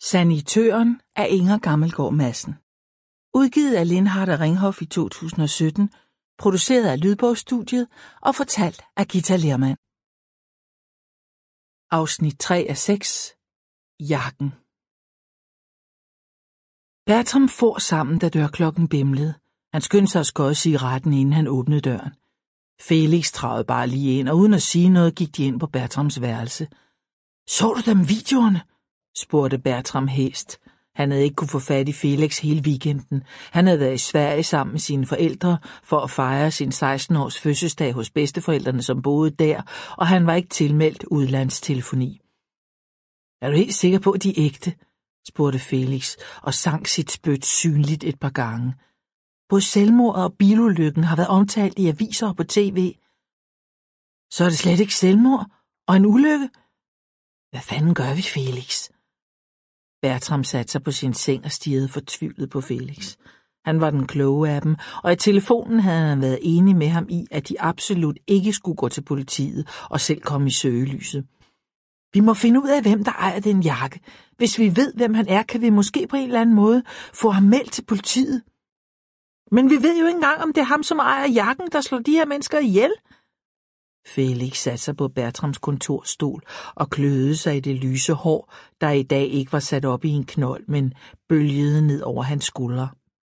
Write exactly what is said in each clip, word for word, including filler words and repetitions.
Sanitøren af Inger Gammelgaard Madsen. Udgivet af Lindhardt og Ringhof i to tusind og sytten, produceret af Lydbogstudiet og fortalt af Githa Lehrmann. Afsnit tre af seks. Jakken. Bertram for sammen, da dørklokken bimlede. Han skyndte sig at skøje cigaretten, inden han åbnede døren. Felix travede bare lige ind, og uden at sige noget, gik de ind på Bertrams værelse. Så du dem videoerne? Spurgte Bertram hæst. Han havde ikke kunne få fat i Felix hele weekenden. Han havde været i Sverige sammen med sine forældre for at fejre sin seksten-års fødselsdag hos bedsteforældrene, som boede der, og han var ikke tilmeldt udlandstelefoni. Er du helt sikker på, at de er ægte? Spurgte Felix og sank sit spyt synligt et par gange. Både selvmordet og bilulykken har været omtalt i aviser og på tv. Så er det slet ikke selvmord og en ulykke? Hvad fanden gør vi, Felix? Bertram satte sig på sin seng og stirrede fortvivlet på Felix. Han var den kloge af dem, og i telefonen havde han været enig med ham i, at de absolut ikke skulle gå til politiet og selv komme i søgelyset. Vi må finde ud af, hvem der ejer den jakke. Hvis vi ved, hvem han er, kan vi måske på en eller anden måde få ham meldt til politiet. Men vi ved jo ikke engang, om det er ham, som ejer jakken, der slår de her mennesker ihjel. Felix satte sig på Bertrams kontorstol og kløede sig i det lyse hår, der i dag ikke var sat op i en knold, men bølgede ned over hans skuldre.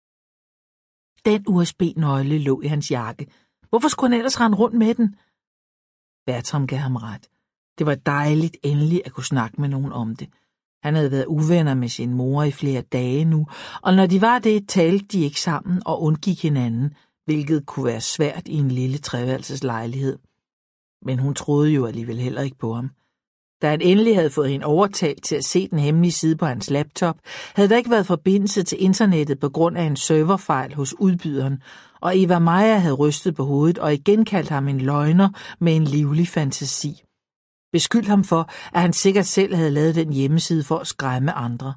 Den U S B-nøgle lå i hans jakke. Hvorfor skulle han ellers rende rundt med den? Bertram gav ham ret. Det var dejligt endelig at kunne snakke med nogen om det. Han havde været uvenner med sin mor i flere dage nu, og når de var det, talte de ikke sammen og undgik hinanden, hvilket kunne være svært i en lille treværelseslejlighed. Men hun troede jo alligevel heller ikke på ham. Da han endelig havde fået hende overtalt til at se den hemmelige side på hans laptop, havde der ikke været forbindelse til internettet på grund af en serverfejl hos udbyderen, og Eva Maja havde rystet på hovedet og igen kaldt ham en løgner med en livlig fantasi. Beskyldt ham for, at han sikkert selv havde lavet den hjemmeside for at skræmme andre.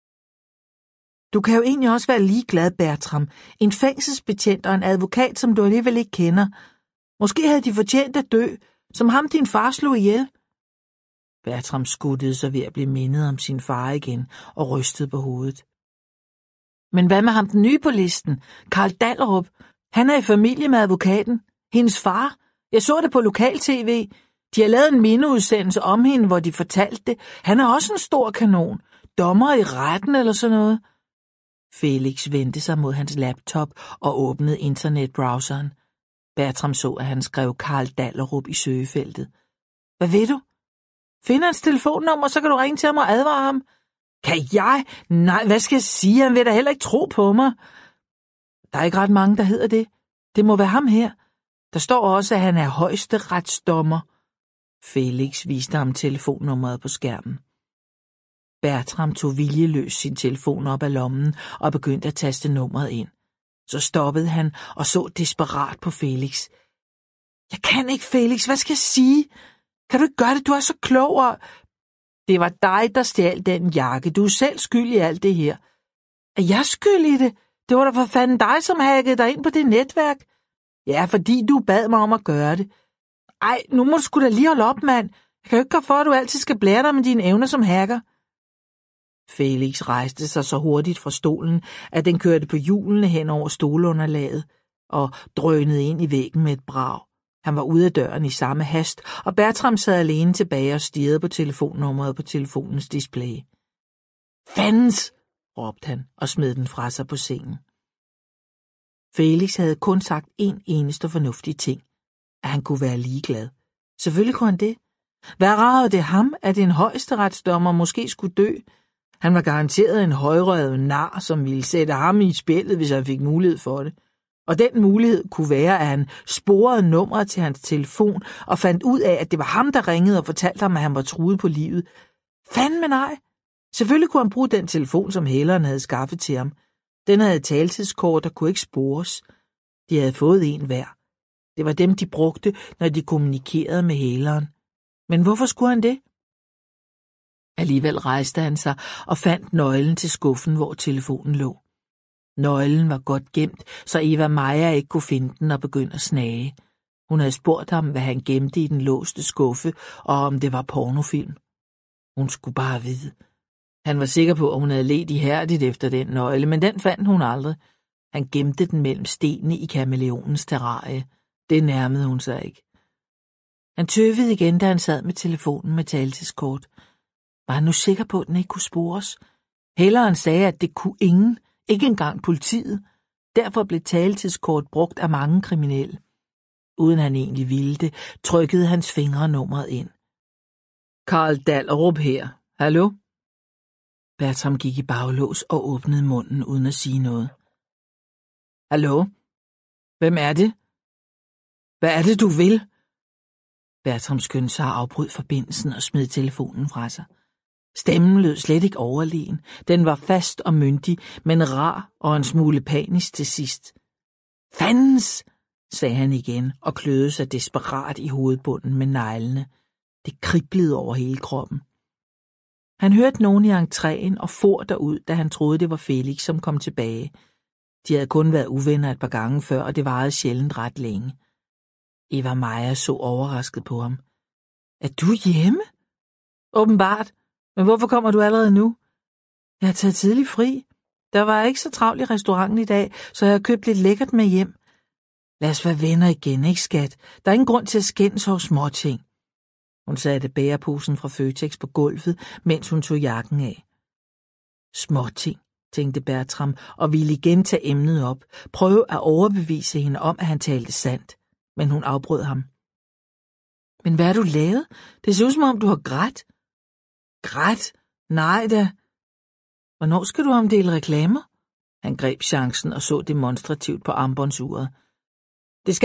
Du kan jo egentlig også være ligeglad, Bertram. En fængselsbetjent og en advokat, som du alligevel ikke kender. Måske havde de fortjent at dø, som ham din far slog ihjel. Bertram skuttede sig ved at blive mindet om sin far igen og rystede på hovedet. Men hvad med ham den nye på listen? Karl Dallerup. Han er i familie med advokaten. Hendes far. Jeg så det på lokal-tv. De har lavet en mineudsendelse om hende, hvor de fortalte det. Han er også en stor kanon. Dommer i retten eller sådan noget. Felix vendte sig mod hans laptop og åbnede internetbrowseren. Bertram så, at han skrev Karl Dallerup i søgefeltet. Hvad ved du? Find hans telefonnummer, så kan du ringe til ham og advare ham. Kan jeg? Nej, hvad skal jeg sige? Han vil da heller ikke tro på mig. Der er ikke ret mange, der hedder det. Det må være ham her. Der står også, at han er højesteretsdommer. Felix viste ham telefonnummeret på skærmen. Bertram tog viljeløst sin telefon op af lommen og begyndte at taste nummeret ind. Så stoppede han og så desperat på Felix. Jeg kan ikke, Felix. Hvad skal jeg sige? Kan du ikke gøre det? Du er så klog. Og... Det var dig, der stjal den jakke. Du er selv skyld i alt det her. Er jeg skyld i det? Det var da for fanden dig, som hackede dig ind på det netværk. Ja, fordi du bad mig om at gøre det. Ej, nu må du sgu da lige holde op, mand. Jeg kan jo ikke gøre for, at du altid skal blære dig med dine evner som hacker. Felix rejste sig så hurtigt fra stolen, at den kørte på hjulene hen over stolunderlaget og drønede ind i væggen med et brag. Han var ude af døren i samme hast, og Bertram sad alene tilbage og stirrede på telefonnummeret på telefonens display. Fandens, råbte han og smed den fra sig på sengen. Felix havde kun sagt en eneste fornuftig ting, at han kunne være ligeglad. Selvfølgelig kunne han det. Hvad rarede det ham, at en højesteretsdommer måske skulle dø? Han var garanteret en højrøget nar, som ville sætte ham i spillet, hvis han fik mulighed for det. Og den mulighed kunne være, at han sporede nummeret til hans telefon og fandt ud af, at det var ham, der ringede og fortalte ham, at han var truet på livet. Fandme nej! Selvfølgelig kunne han bruge den telefon, som hæleren havde skaffet til ham. Den havde taltidskort og kunne ikke spores. De havde fået en hver. Det var dem, de brugte, når de kommunikerede med hæleren. Men hvorfor skulle han det? Alligevel rejste han sig og fandt nøglen til skuffen, hvor telefonen lå. Nøglen var godt gemt, så Eva Maja ikke kunne finde den og begynde at snage. Hun havde spurgt ham, hvad han gemte i den låste skuffe, og om det var pornofilm. Hun skulle bare vide. Han var sikker på, at hun havde ledt ihærdigt efter den nøgle, men den fandt hun aldrig. Han gemte den mellem stenene i kameleonens terrarie. Det nærmede hun sig ikke. Han tøvede igen, da han sad med telefonen med taletiskort. Var han nu sikker på, at den ikke kunne spores? Helleren sagde, at det kunne ingen, ikke engang politiet. Derfor blev taletiskort brugt af mange kriminelle. Uden han egentlig ville det, trykkede hans fingre nummeret ind. Karl Dallerup her. Hallo? Bertram gik i baglås og åbnede munden uden at sige noget. Hallo? Hvem er det? Hvad er det, du vil? Bertram skyndte sig at afbryde forbindelsen og smed telefonen fra sig. Stemmen lød slet ikke overlegen. Den var fast og myndig, men rar og en smule panisk til sidst. Fandens, sagde han igen og kløede sig desperat i hovedbunden med neglene. Det kriblede over hele kroppen. Han hørte nogen i entréen og for derud, da han troede, det var Felix, som kom tilbage. De havde kun været uvenner et par gange før, og det varede sjældent ret længe. Eva Maja så overrasket på ham. Er du hjemme? Åbenbart. Men hvorfor kommer du allerede nu? Jeg har taget tidlig fri. Der var ikke så travlt i restauranten i dag, så jeg har købt lidt lækkert med hjem. Lad os være venner igen, ikke skat? Der er ingen grund til at skændes over småting. Hun satte bæreposen fra Føtex på gulvet, mens hun tog jakken af. Småting, tænkte Bertram, og ville igen tage emnet op. Prøve at overbevise hende om, at han talte sandt. Men hun afbrød ham. Men hvad har du lavet? Det ser ud som om, du har grædt. Grædt? Nej da. Hvornår skal du omdele reklamer? Han greb chancen og så demonstrativt på armbåndsuret.